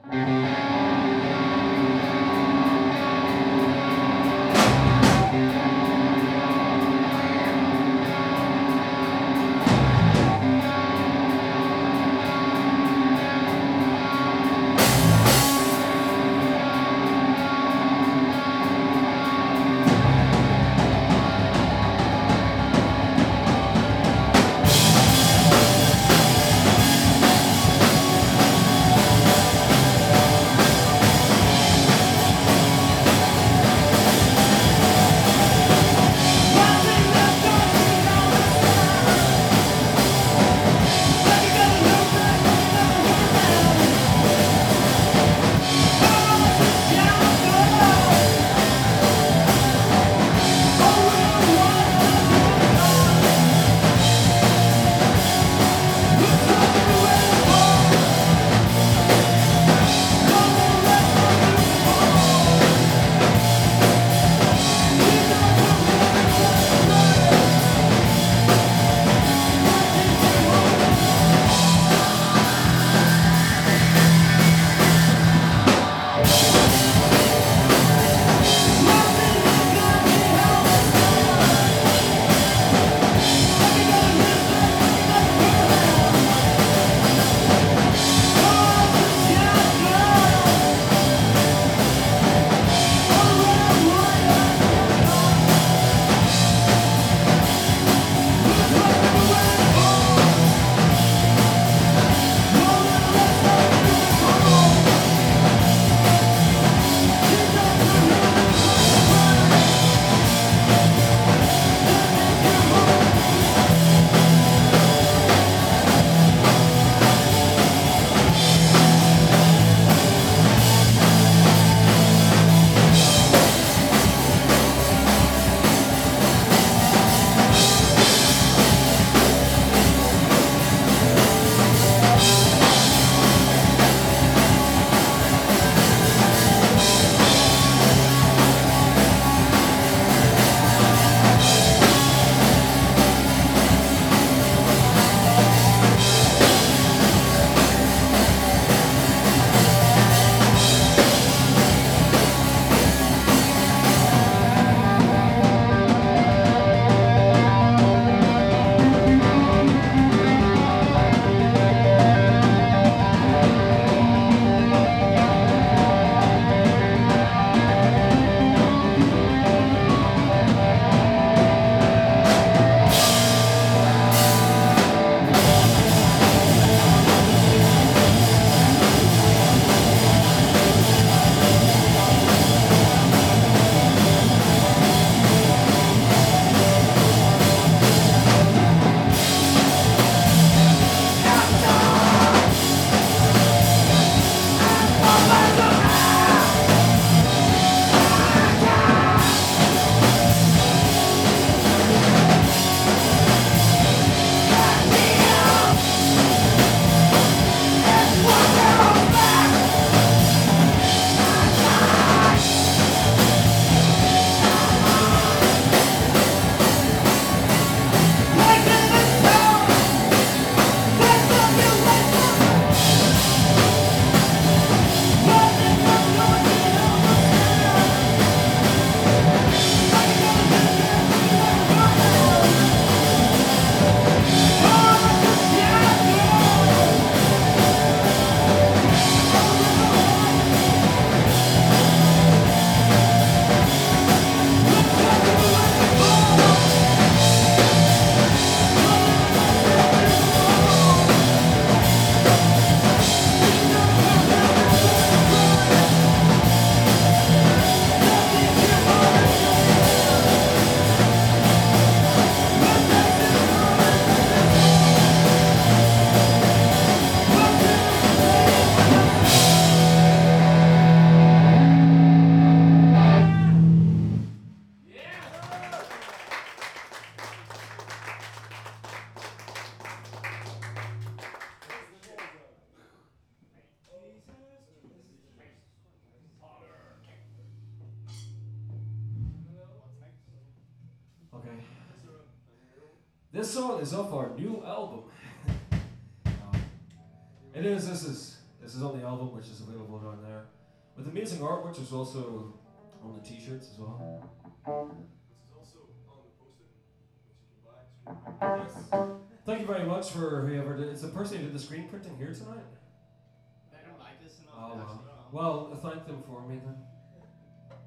Okay. This song is off our new album. Um, it is. This This is on the album, which is available down there, with amazing art, which is also on the t-shirts as well. Which is also on the poster, which you can buy. Yes. Thank you very much for whoever did. It's the person who did the screen printing here tonight. They don't like us enough. Oh, to well. actually come. Well, thank them for me then.